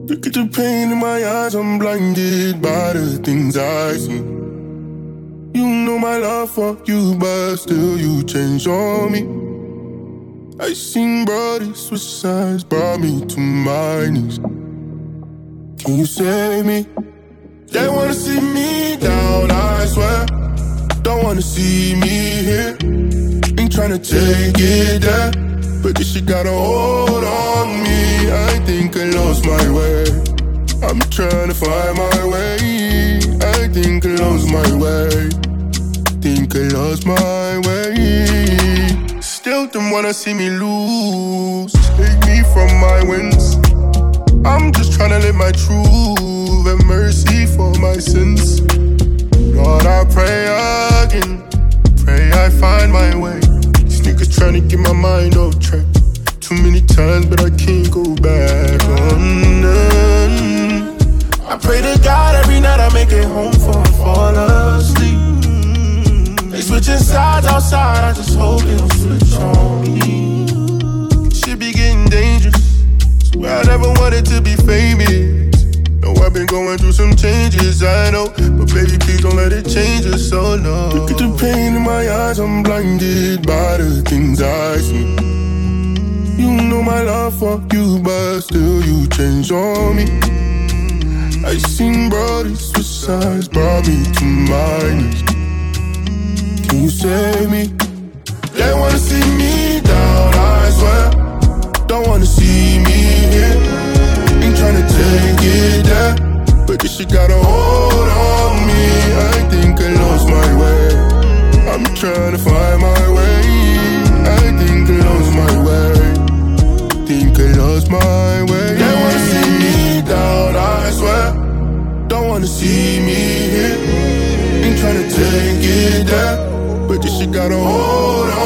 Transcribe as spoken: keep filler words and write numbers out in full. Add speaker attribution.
Speaker 1: Look at the pain in my eyes, I'm blinded by the things I see. You know my love for you, but still you change on me. I seen bodies switch sides, brought me to my knees. Can you save me? They wanna see me down, I swear. Don't wanna see me here. Ain't tryna take it there, but this shit got a hold on me. I think I lost my way. I'm tryna find my way. I think I lost my way. Think I lost my way. Still don't wanna see me lose. Take me from my wins. I'm just tryna live my truth. Have mercy for my sins. Lord, I pray again. Pray I find my way. These niggas tryna get my mind off track. Too many times, but I can't go back on none. I pray to God every night I make it home before I fall asleep. They switching sides outside, I just hope they don't switch on me. Shit be getting dangerous. Swear I never wanted to be famous. No, I've been going through some changes, I know. But baby, please don't let it change us, so no. Look at the pain in my eyes, I'm blinded by the things I see. You know my love for you, but still you change on me. I seen bodies switch sides, brought me to my knees. Can you save me? They wanna see me down, I swear. Don't wanna see me here. Ain't tryna take it there, but this shit got a hold on me. I think I lost my way. I'm tryna find my way. I think I lost my way. Think I lost my way. They wanna see me down, I swear. Don't wanna see me here. Ain't tryna take it there, but this shit got a hold on